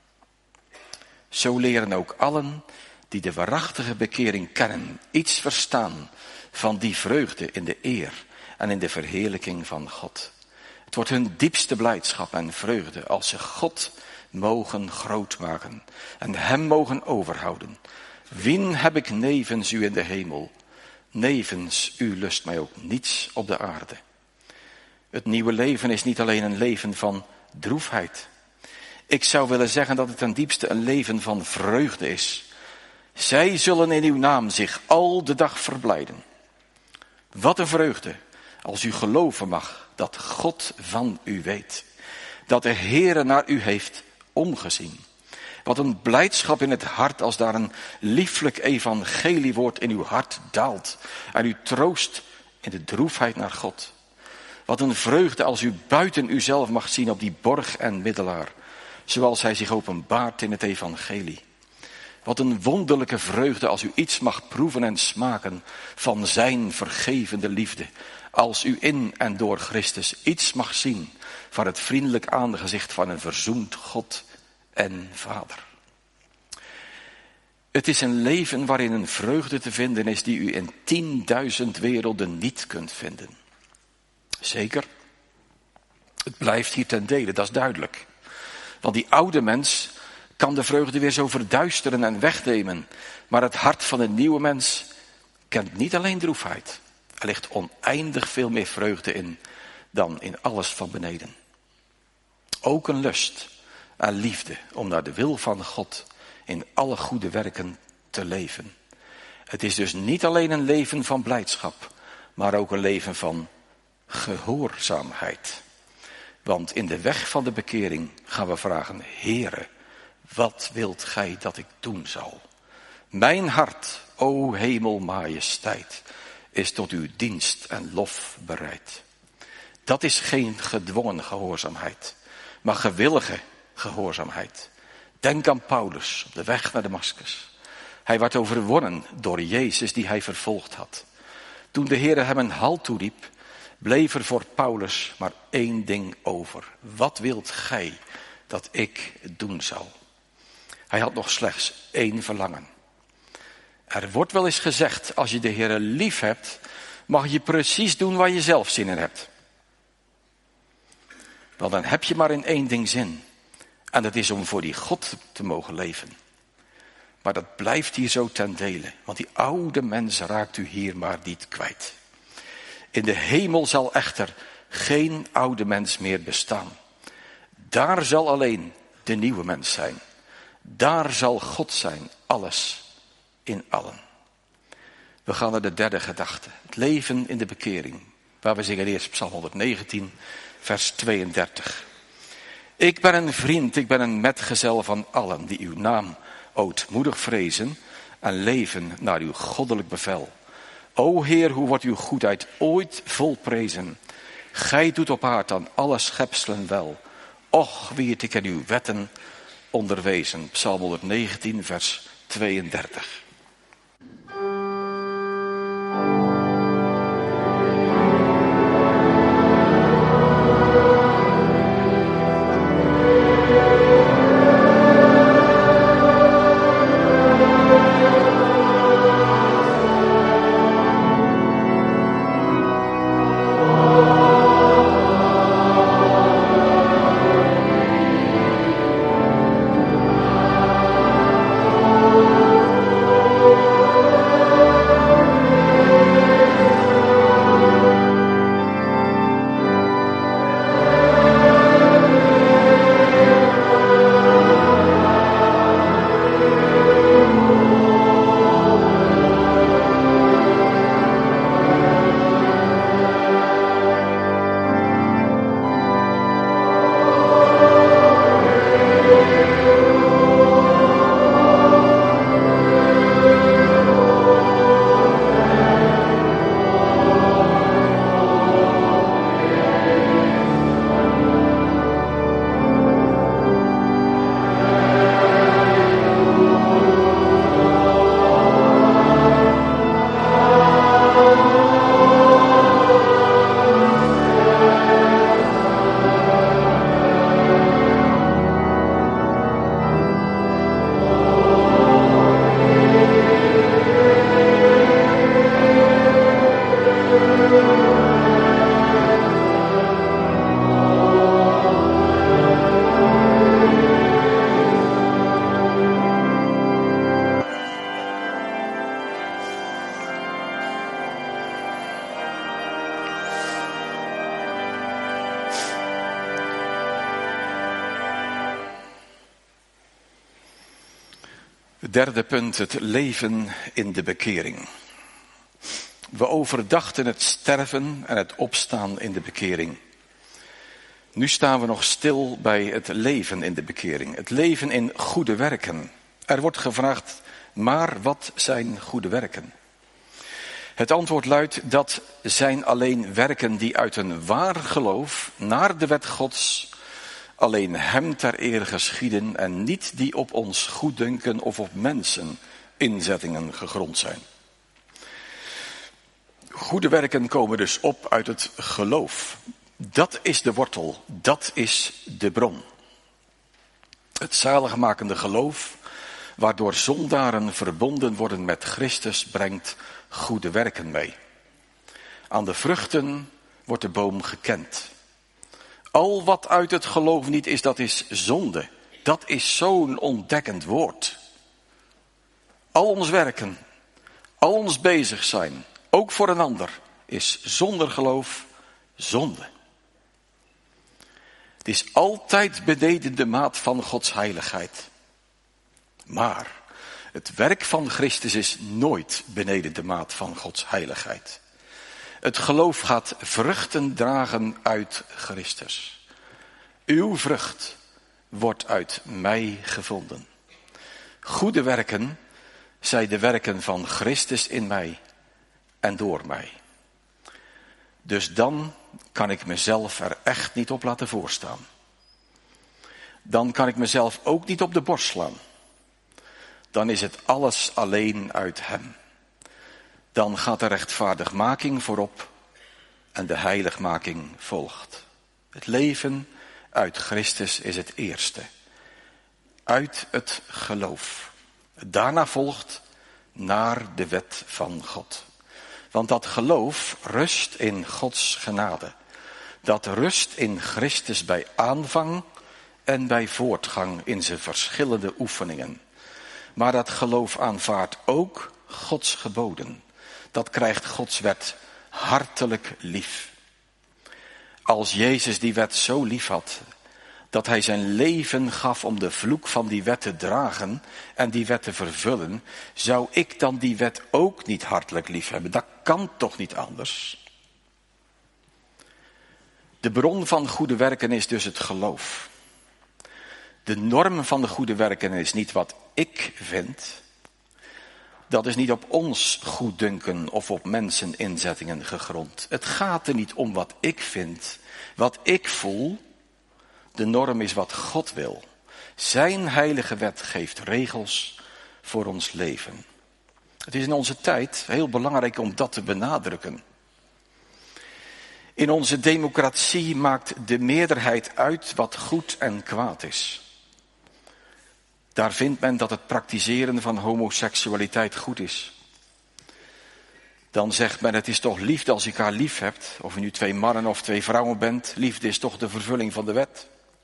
Zo leren ook allen die de waarachtige bekering kennen, iets verstaan van die vreugde in de eer en in de verheerlijking van God. Het wordt hun diepste blijdschap en vreugde als ze God mogen groot maken en hem mogen overhouden. Wien heb ik nevens u in de hemel? Nevens u lust mij ook niets op de aarde. Het nieuwe leven is niet alleen een leven van droefheid. Ik zou willen zeggen dat het ten diepste een leven van vreugde is. Zij zullen in uw naam zich al de dag verblijden. Wat een vreugde als u geloven mag dat God van u weet. Dat de Heere naar u heeft omgezien. Wat een blijdschap in het hart als daar een lieflijk evangeliewoord in uw hart daalt. En u troost in de droefheid naar God. Wat een vreugde als u buiten uzelf mag zien op die borg en middelaar. Zoals hij zich openbaart in het evangelie. Wat een wonderlijke vreugde als u iets mag proeven en smaken van zijn vergevende liefde. Als u in en door Christus iets mag zien van het vriendelijk aangezicht van een verzoend God en Vader. Het is een leven waarin een vreugde te vinden is die u in tienduizend werelden niet kunt vinden. Zeker, het blijft hier ten dele, dat is duidelijk. Want die oude mens kan de vreugde weer zo verduisteren en wegnemen. Maar het hart van een nieuwe mens kent niet alleen droefheid. Er ligt oneindig veel meer vreugde in dan in alles van beneden. Ook een lust en liefde om naar de wil van God in alle goede werken te leven. Het is dus niet alleen een leven van blijdschap, maar ook een leven van gehoorzaamheid. Want in de weg van de bekering gaan we vragen, Heere, wat wilt gij dat ik doen zal? Mijn hart, o hemelmajesteit, is tot uw dienst en lof bereid. Dat is geen gedwongen gehoorzaamheid, maar gewillige gehoorzaamheid. Denk aan Paulus op de weg naar Damascus. Hij werd overwonnen door Jezus die hij vervolgd had. Toen de Heere hem een halt toeriep, bleef er voor Paulus maar één ding over. Wat wilt gij dat ik doen zal? Hij had nog slechts één verlangen. Er wordt wel eens gezegd, als je de Heere lief hebt, mag je precies doen waar je zelf zin in hebt. Wel, dan heb je maar in één ding zin. En dat is om voor die God te mogen leven. Maar dat blijft hier zo ten dele. Want die oude mens raakt u hier maar niet kwijt. In de hemel zal echter geen oude mens meer bestaan. Daar zal alleen de nieuwe mens zijn. Daar zal God zijn, alles in allen. We gaan naar de derde gedachte. Het leven in de bekering. Waar we zingen eerst Psalm honderdnegentien, vers tweeëndertig. Ik ben een vriend, ik ben een metgezel van allen die uw naam ootmoedig vrezen en leven naar uw goddelijk bevel. O Heer, hoe wordt uw goedheid ooit volprezen? Gij doet op aard aan alle schepselen wel. Och, wie het ik in uw wetten onderwezen. Psalm honderdnegentien, vers tweeëndertig. Derde punt, het leven in de bekering. We overdachten het sterven en het opstaan in de bekering. Nu staan we nog stil bij het leven in de bekering. Het leven in goede werken. Er wordt gevraagd, maar wat zijn goede werken? Het antwoord luidt, dat zijn alleen werken die uit een waar geloof naar de wet Gods alleen hem ter ere geschieden en niet die op ons goeddunken of op mensen inzettingen gegrond zijn. Goede werken komen dus op uit het geloof. Dat is de wortel, dat is de bron. Het zaligmakende geloof, waardoor zondaren verbonden worden met Christus, brengt goede werken mee. Aan de vruchten wordt de boom gekend. Al wat uit het geloof niet is, dat is zonde. Dat is zo'n ontdekkend woord. Al ons werken, al ons bezig zijn, ook voor een ander, is zonder geloof zonde. Het is altijd beneden de maat van Gods heiligheid. Maar het werk van Christus is nooit beneden de maat van Gods heiligheid. Het geloof gaat vruchten dragen uit Christus. Uw vrucht wordt uit mij gevonden. Goede werken zij de werken van Christus in mij en door mij. Dus dan kan ik mezelf er echt niet op laten voorstaan. Dan kan ik mezelf ook niet op de borst slaan. Dan is het alles alleen uit hem. Dan gaat de rechtvaardigmaking voorop en de heiligmaking volgt. Het leven uit Christus is het eerste. Uit het geloof. Daarna volgt naar de wet van God. Want dat geloof rust in Gods genade. Dat rust in Christus bij aanvang en bij voortgang in zijn verschillende oefeningen. Maar dat geloof aanvaardt ook Gods geboden. Dat krijgt Gods wet hartelijk lief. Als Jezus die wet zo lief had, dat hij zijn leven gaf om de vloek van die wet te dragen en die wet te vervullen, zou ik dan die wet ook niet hartelijk lief hebben? Dat kan toch niet anders? De bron van goede werken is dus het geloof. De norm van de goede werken is niet wat ik vind. Dat is niet op ons goeddunken of op menseninzettingen gegrond. Het gaat er niet om wat ik vind, wat ik voel. De norm is wat God wil. Zijn heilige wet geeft regels voor ons leven. Het is in onze tijd heel belangrijk om dat te benadrukken. In onze democratie maakt de meerderheid uit wat goed en kwaad is. Daar vindt men dat het praktiseren van homoseksualiteit goed is. Dan zegt men, het is toch liefde als je elkaar lief hebt. Of je nu twee mannen of twee vrouwen bent. Liefde is toch de vervulling van de wet.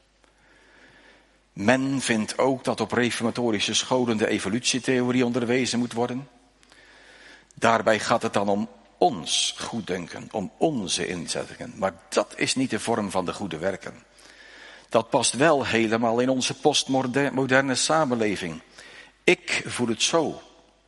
Men vindt ook dat op reformatorische scholen de evolutietheorie onderwezen moet worden. Daarbij gaat het dan om ons goeddenken, om onze inzettingen. Maar dat is niet de vorm van de goede werken. Dat past wel helemaal in onze postmoderne samenleving. Ik voel het zo.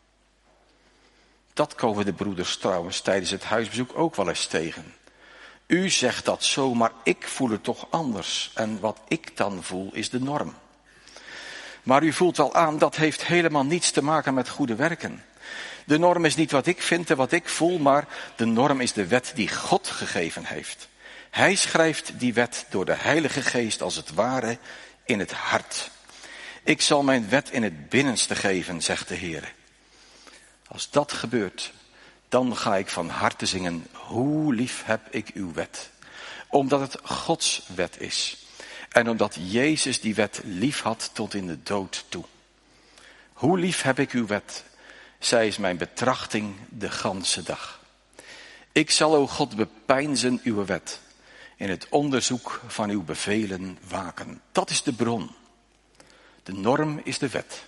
Dat komen de broeders trouwens tijdens het huisbezoek ook wel eens tegen. U zegt dat zo, maar ik voel het toch anders. En wat ik dan voel is de norm. Maar u voelt wel aan, dat heeft helemaal niets te maken met goede werken. De norm is niet wat ik vind en wat ik voel, maar de norm is de wet die God gegeven heeft. Hij schrijft die wet door de Heilige Geest als het ware in het hart. Ik zal mijn wet in het binnenste geven, zegt de Heer. Als dat gebeurt, dan ga ik van harte zingen, hoe lief heb ik uw wet. Omdat het Gods wet is. En omdat Jezus die wet lief had tot in de dood toe. Hoe lief heb ik uw wet. Zij is mijn betrachting de ganse dag. Ik zal, o God, bepeinzen uw wet. In het onderzoek van uw bevelen waken. Dat is de bron. De norm is de wet.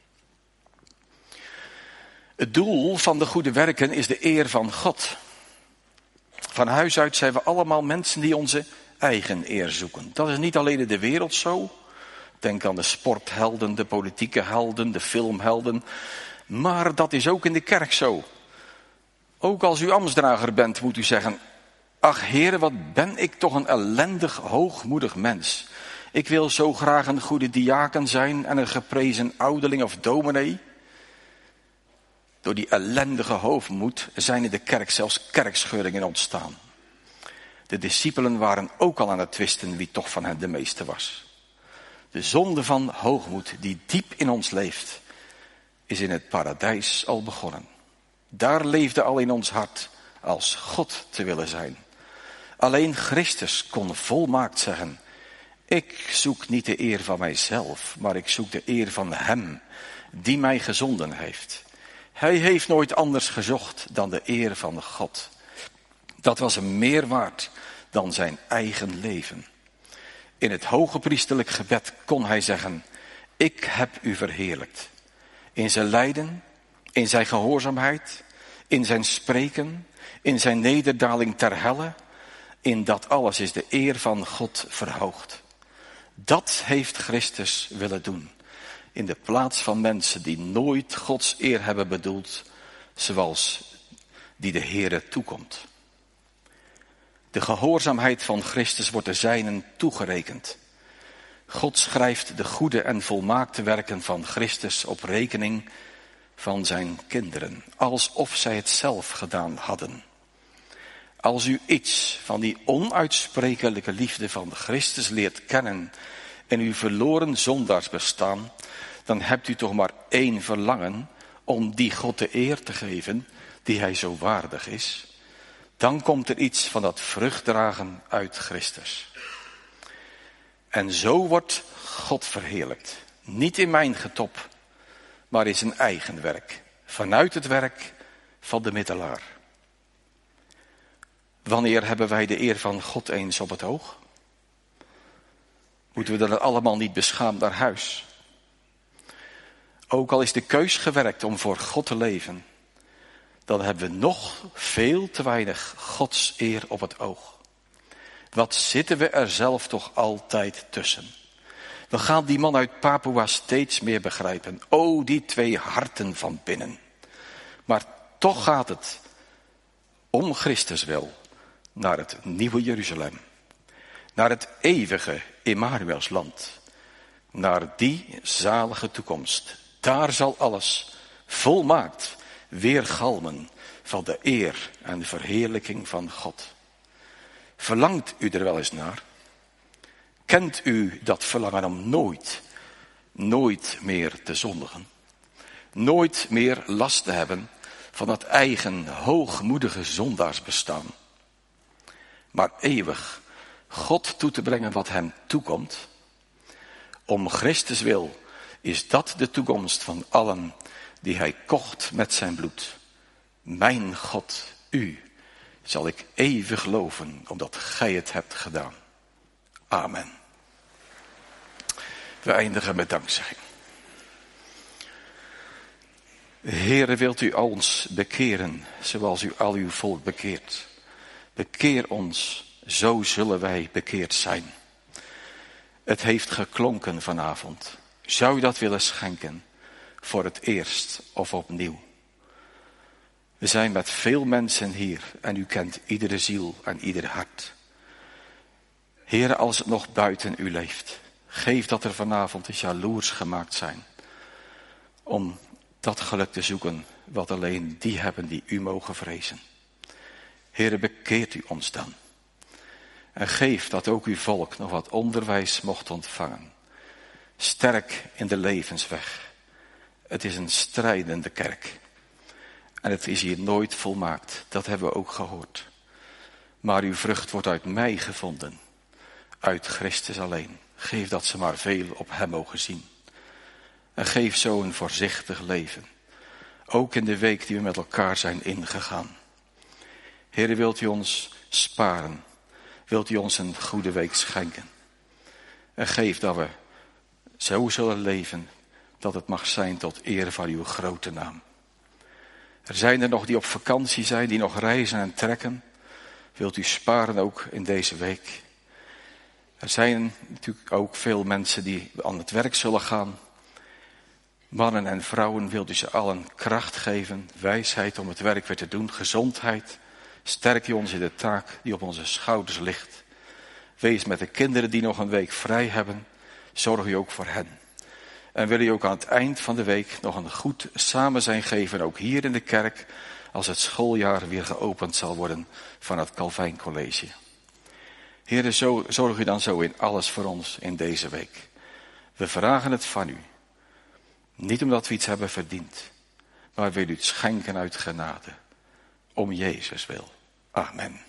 Het doel van de goede werken is de eer van God. Van huis uit zijn we allemaal mensen die onze eigen eer zoeken. Dat is niet alleen in de wereld zo. Denk aan de sporthelden, de politieke helden, de filmhelden. Maar dat is ook in de kerk zo. Ook als u ambtsdrager bent, moet u zeggen, ach Heere, wat ben ik toch een ellendig, hoogmoedig mens. Ik wil zo graag een goede diaken zijn en een geprezen ouderling of dominee. Door die ellendige hoofdmoed zijn in de kerk zelfs kerkscheuringen ontstaan. De discipelen waren ook al aan het twisten wie toch van hen de meeste was. De zonde van hoogmoed die diep in ons leeft, is in het paradijs al begonnen. Daar leefde al in ons hart als God te willen zijn. Alleen Christus kon volmaakt zeggen, ik zoek niet de eer van mijzelf, maar ik zoek de eer van hem die mij gezonden heeft. Hij heeft nooit anders gezocht dan de eer van God. Dat was hem meer waard dan zijn eigen leven. In het hoge priesterlijk gebed kon hij zeggen, ik heb u verheerlijkt. In zijn lijden, in zijn gehoorzaamheid, in zijn spreken, in zijn nederdaling ter helle. In dat alles is de eer van God verhoogd. Dat heeft Christus willen doen. In de plaats van mensen die nooit Gods eer hebben bedoeld, zoals die de Heere toekomt. De gehoorzaamheid van Christus wordt de zijnen toegerekend. God schrijft de goede en volmaakte werken van Christus op rekening van zijn kinderen, alsof zij het zelf gedaan hadden. Als u iets van die onuitsprekelijke liefde van Christus leert kennen in uw verloren zondaarsbestaan, dan hebt u toch maar één verlangen om die God de eer te geven die hij zo waardig is. Dan komt er iets van dat vruchtdragen uit Christus. En zo wordt God verheerlijkt. Niet in mijn getop, maar in zijn eigen werk. Vanuit het werk van de middelaar. Wanneer hebben wij de eer van God eens op het oog? Moeten we dan allemaal niet beschaamd naar huis? Ook al is de keus gewerkt om voor God te leven, dan hebben we nog veel te weinig Gods eer op het oog. Wat zitten we er zelf toch altijd tussen? We gaan die man uit Papua steeds meer begrijpen. O, die twee harten van binnen. Maar toch gaat het om Christus wil naar het nieuwe Jeruzalem. Naar het eeuwige Immanuelsland. Naar die zalige toekomst. Daar zal alles volmaakt weergalmen van de eer en de verheerlijking van God. Verlangt u er wel eens naar? Kent u dat verlangen om nooit, nooit meer te zondigen? Nooit meer last te hebben van dat eigen hoogmoedige zondaarsbestaan? Maar eeuwig God toe te brengen wat hem toekomt? Om Christus wil is dat de toekomst van allen die hij kocht met zijn bloed. Mijn God, u, zal ik eeuwig loven, omdat gij het hebt gedaan. Amen. We eindigen met dankzegging. Heere, wilt u ons bekeren, zoals u al uw volk bekeert. Bekeer ons, zo zullen wij bekeerd zijn. Het heeft geklonken vanavond. Zou u dat willen schenken, voor het eerst of opnieuw? We zijn met veel mensen hier en u kent iedere ziel en ieder hart. Heere, als het nog buiten u leeft, geef dat er vanavond eens jaloers gemaakt zijn. Om dat geluk te zoeken wat alleen die hebben die u mogen vrezen. Heere, bekeert u ons dan. En geef dat ook uw volk nog wat onderwijs mocht ontvangen. Sterk in de levensweg. Het is een strijdende kerk. En het is hier nooit volmaakt. Dat hebben we ook gehoord. Maar uw vrucht wordt uit mij gevonden. Uit Christus alleen. Geef dat ze maar veel op hem mogen zien. En geef zo een voorzichtig leven. Ook in de week die we met elkaar zijn ingegaan. Heere, wilt u ons sparen? Wilt u ons een goede week schenken? En geef dat we zo zullen leven, dat het mag zijn tot eer van uw grote naam. Er zijn er nog die op vakantie zijn, die nog reizen en trekken. Wilt u sparen ook in deze week? Er zijn natuurlijk ook veel mensen die aan het werk zullen gaan. Mannen en vrouwen, wilt u ze allen kracht geven, wijsheid om het werk weer te doen, gezondheid. Sterk u ons in de taak die op onze schouders ligt. Wees met de kinderen die nog een week vrij hebben. Zorg u ook voor hen. En wil u ook aan het eind van de week nog een goed samen zijn geven, ook hier in de kerk, als het schooljaar weer geopend zal worden van het Calvijn College. Heere, zo, zorg u dan zo in alles voor ons in deze week. We vragen het van u. Niet omdat we iets hebben verdiend, maar wil u het schenken uit genade. Om Jezus wil. Amen.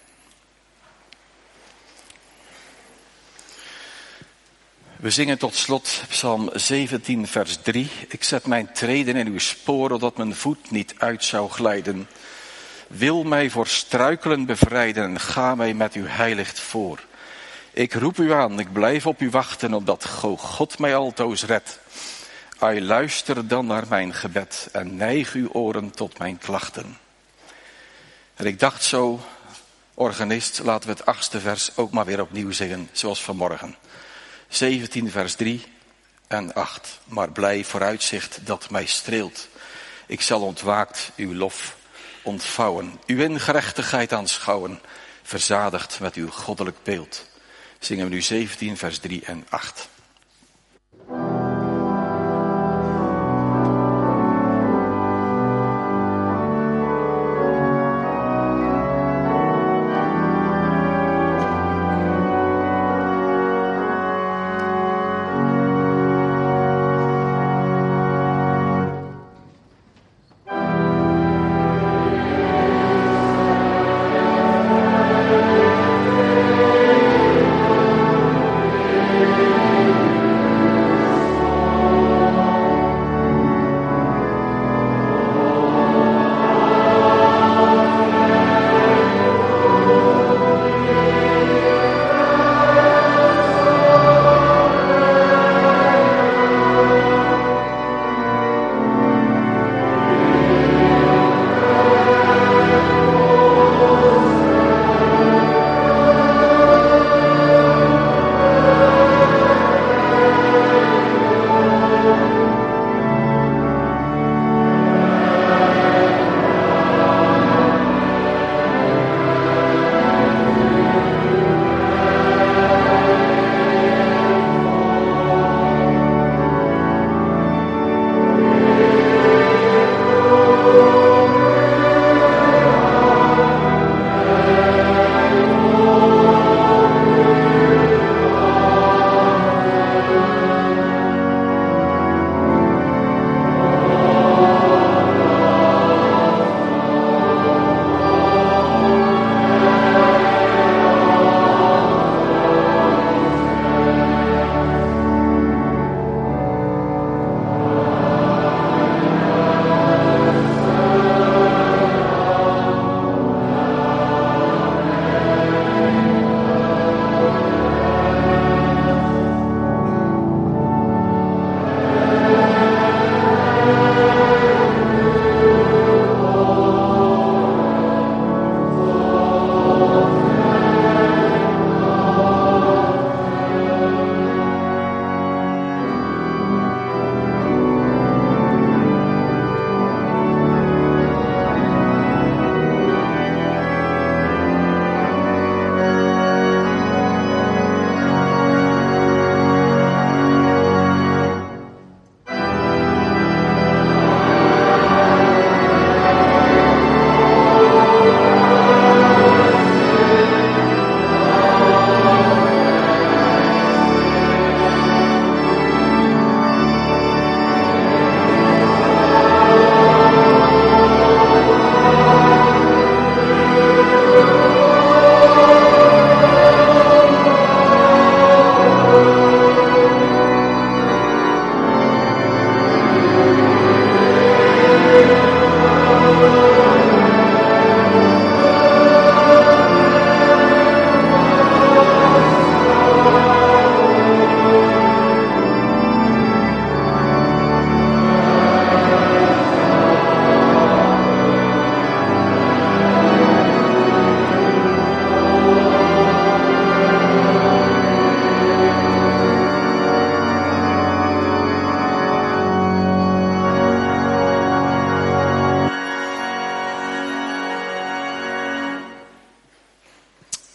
We zingen tot slot Psalm zeventien vers drie. Ik zet mijn treden in uw sporen, opdat mijn voet niet uit zou glijden. Wil mij voor struikelen bevrijden en ga mij met uw heiligt voor. Ik roep u aan, ik blijf op u wachten, opdat God mij altoos redt. Ai, luister dan naar mijn gebed en neig uw oren tot mijn klachten. En ik dacht zo, organist, laten we het achtste vers ook maar weer opnieuw zingen, zoals vanmorgen. zeventien vers drie en acht. Maar blij vooruitzicht dat mij streelt. Ik zal ontwaakt uw lof ontvouwen. Uw in gerechtigheid aanschouwen. Verzadigd met uw goddelijk beeld. Zingen we nu zeventien vers drie en acht.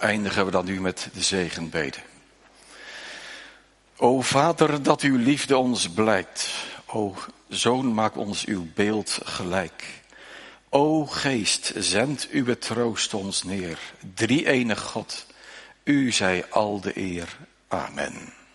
eindigen we dan nu met de zegenbede. O Vader, dat uw liefde ons blijkt. O Zoon, maak ons uw beeld gelijk. O Geest, zend uw troost ons neer. Drie-enig God, u zij al de eer. Amen.